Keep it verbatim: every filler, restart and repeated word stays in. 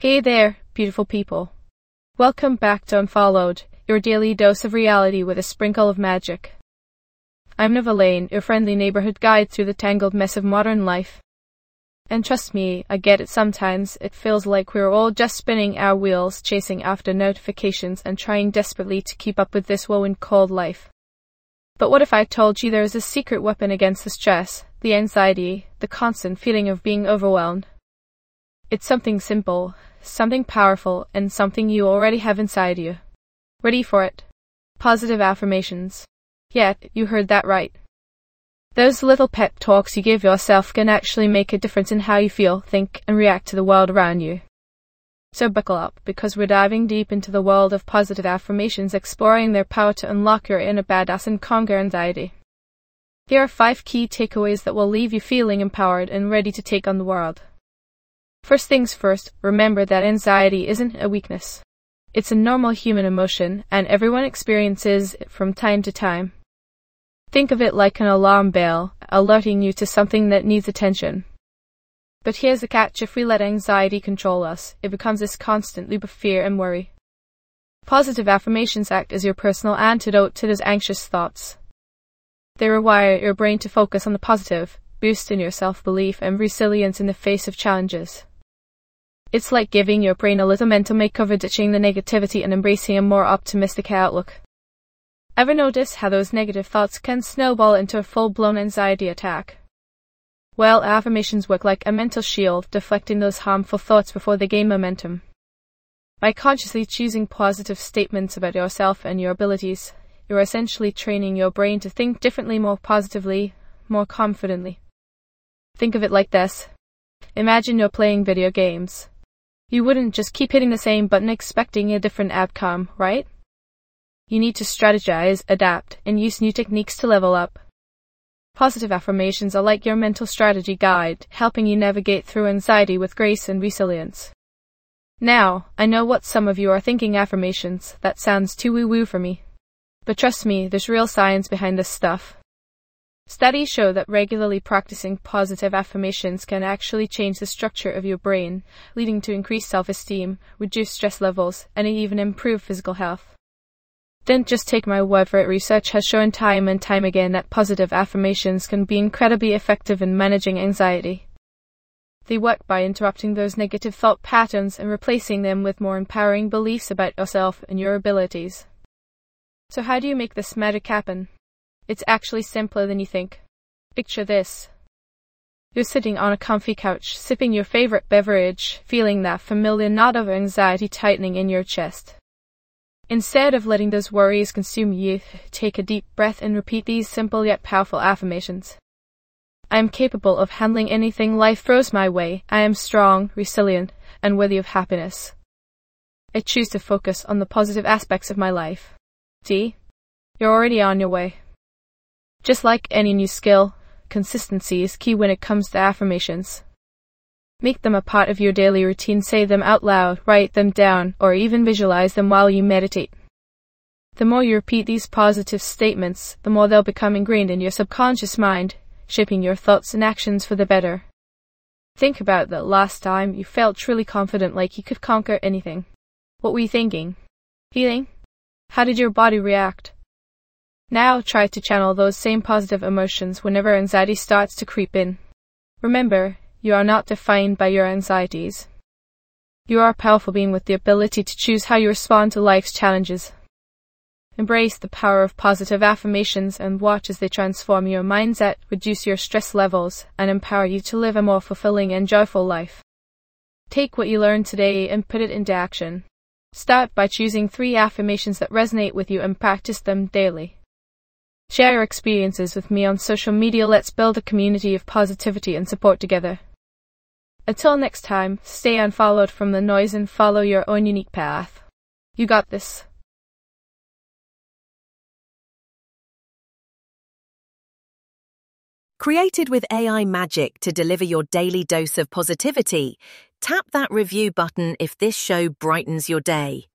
Hey there, beautiful people. Welcome back to Unfollowed, your daily dose of reality with a sprinkle of magic. I'm Nova Lane, your friendly neighborhood guide through the tangled mess of modern life. And trust me, I get it sometimes. It feels like we're all just spinning our wheels, chasing after notifications and trying desperately to keep up with this whirlwind called life. But what if I told you there is a secret weapon against the stress, the anxiety, the constant feeling of being overwhelmed? It's something simple, something powerful, and something you already have inside you. Ready for it? Positive affirmations. Yeah, you heard that right. Those little pep talks you give yourself can actually make a difference in how you feel, think, and react to the world around you. So buckle up, because we're diving deep into the world of positive affirmations, exploring their power to unlock your inner badass and conquer anxiety. Here are five key takeaways that will leave you feeling empowered and ready to take on the world. First things first, remember that anxiety isn't a weakness. It's a normal human emotion, and everyone experiences it from time to time. Think of it like an alarm bell, alerting you to something that needs attention. But here's the catch: if we let anxiety control us, it becomes this constant loop of fear and worry. Positive affirmations act as your personal antidote to those anxious thoughts. They rewire your brain to focus on the positive, boosting your self-belief and resilience in the face of challenges. It's like giving your brain a little mental makeover, ditching the negativity and embracing a more optimistic outlook. Ever notice how those negative thoughts can snowball into a full-blown anxiety attack? Well, affirmations work like a mental shield, deflecting those harmful thoughts before they gain momentum. By consciously choosing positive statements about yourself and your abilities, you're essentially training your brain to think differently, more positively, more confidently. Think of it like this. Imagine you're playing video games. You wouldn't just keep hitting the same button expecting a different outcome, right? You need to strategize, adapt, and use new techniques to level up. Positive affirmations are like your mental strategy guide, helping you navigate through anxiety with grace and resilience. Now, I know what some of you are thinking: affirmations, that sounds too woo-woo for me. But trust me, there's real science behind this stuff. Studies show that regularly practicing positive affirmations can actually change the structure of your brain, leading to increased self-esteem, reduced stress levels, and even improved physical health. Don't just take my word for it. Research has shown time and time again that positive affirmations can be incredibly effective in managing anxiety. They work by interrupting those negative thought patterns and replacing them with more empowering beliefs about yourself and your abilities. So how do you make this magic happen? It's actually simpler than you think. Picture this. You're sitting on a comfy couch, sipping your favorite beverage, feeling that familiar knot of anxiety tightening in your chest. Instead of letting those worries consume you, take a deep breath and repeat these simple yet powerful affirmations. I am capable of handling anything life throws my way. I am strong, resilient, and worthy of happiness. I choose to focus on the positive aspects of my life. See? You're already on your way. Just like any new skill, consistency is key when it comes to affirmations. Make them a part of your daily routine. Say them out loud, write them down, or even visualize them while you meditate. The more you repeat these positive statements, the more they'll become ingrained in your subconscious mind, shaping your thoughts and actions for the better. Think about the last time you felt truly confident, like you could conquer anything. What were you thinking? Feeling? How did your body react? Now try to channel those same positive emotions whenever anxiety starts to creep in. Remember, you are not defined by your anxieties. You are a powerful being with the ability to choose how you respond to life's challenges. Embrace the power of positive affirmations and watch as they transform your mindset, reduce your stress levels, and empower you to live a more fulfilling and joyful life. Take what you learned today and put it into action. Start by choosing three affirmations that resonate with you and practice them daily. Share your experiences with me on social media. Let's build a community of positivity and support together. Until next time, stay unfollowed from the noise and follow your own unique path. You got this. Created with A I magic to deliver your daily dose of positivity, tap that review button if this show brightens your day.